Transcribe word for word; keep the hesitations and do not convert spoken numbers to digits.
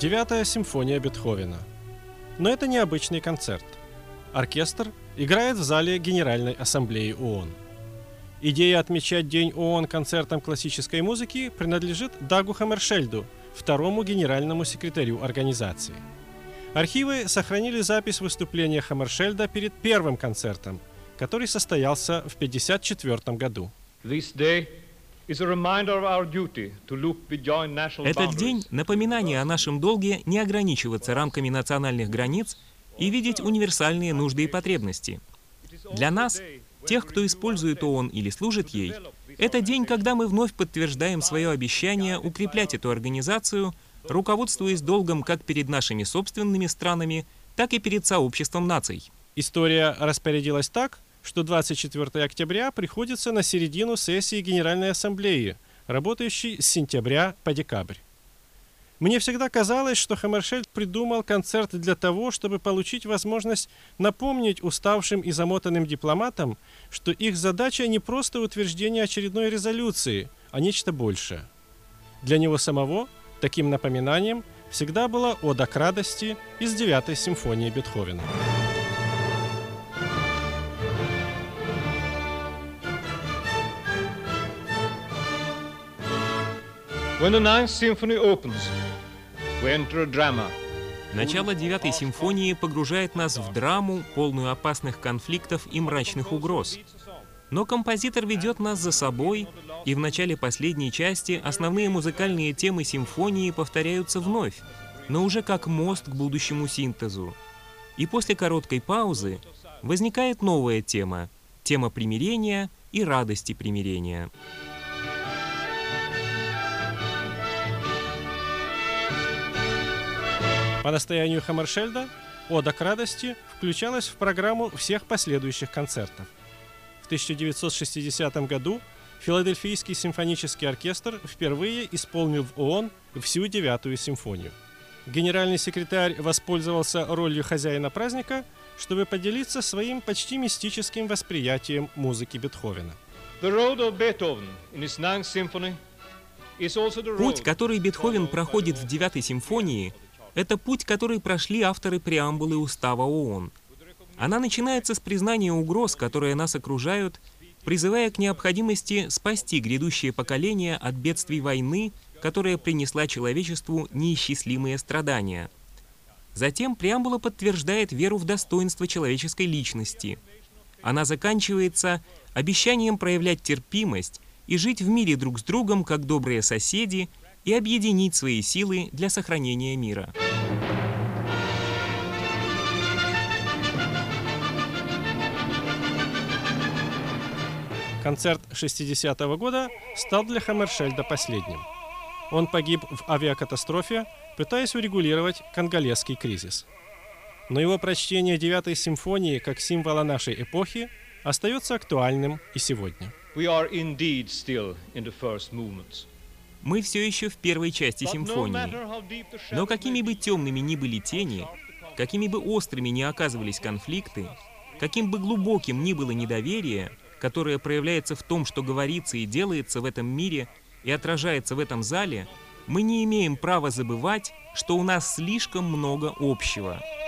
Девятая симфония Бетховена. Но это не обычный концерт. Оркестр играет в зале Генеральной Ассамблеи ООН. Идея отмечать День ООН концертом классической музыки принадлежит Дагу Хаммершельду, второму генеральному секретарю организации. Архивы сохранили запись выступления Хаммершельда перед первым концертом, который состоялся в тысяча девятьсот пятьдесят четвёртом году. Этот день – напоминание о нашем долге не ограничиваться рамками национальных границ и видеть универсальные нужды и потребности. Для нас, тех, кто использует ООН или служит ей, это день, когда мы вновь подтверждаем свое обещание укреплять эту организацию, руководствуясь долгом как перед нашими собственными странами, так и перед сообществом наций. История распорядилась так, что двадцать четвёртого октября приходится на середину сессии Генеральной Ассамблеи, работающей с сентября по декабрь. Мне всегда казалось, что Хаммершельд придумал концерт для того, чтобы получить возможность напомнить уставшим и замотанным дипломатам, что их задача не просто утверждение очередной резолюции, а нечто большее. Для него самого таким напоминанием всегда была ода к радости из девятой симфонии Бетховена. When the ninth symphony opens, we enter a drama. Начало девятой симфонии погружает нас в драму, полную опасных конфликтов и мрачных угроз. Но композитор ведет нас за собой, и в начале последней части основные музыкальные темы симфонии повторяются вновь, но уже как мост к будущему синтезу. И после короткой паузы возникает новая тема — тема примирения и радости примирения. По настоянию Хаммершельда «Ода к радости» включалась в программу всех последующих концертов. В тысяча девятьсот шестидесятом году Филадельфийский симфонический оркестр впервые исполнил в ООН всю девятую симфонию. Генеральный секретарь воспользовался ролью хозяина праздника, чтобы поделиться своим почти мистическим восприятием музыки Бетховена. Путь, который Бетховен проходит в девятой симфонии, это путь, который прошли авторы преамбулы Устава ООН. Она начинается с признания угроз, которые нас окружают, призывая к необходимости спасти грядущее поколение от бедствий войны, которая принесла человечеству неисчислимые страдания. Затем преамбула подтверждает веру в достоинство человеческой личности. Она заканчивается обещанием проявлять терпимость и жить в мире друг с другом, как добрые соседи, и объединить свои силы для сохранения мира. Концерт шестидесятого года стал для Хаммершельда последним. Он погиб в авиакатастрофе, пытаясь урегулировать конголезский кризис. Но его прочтение девятой симфонии как символа нашей эпохи остается актуальным и сегодня. Мы все еще в первой части симфонии. Но какими бы темными ни были тени, какими бы острыми ни оказывались конфликты, каким бы глубоким ни было недоверие, которое проявляется в том, что говорится и делается в этом мире и отражается в этом зале, мы не имеем права забывать, что у нас слишком много общего.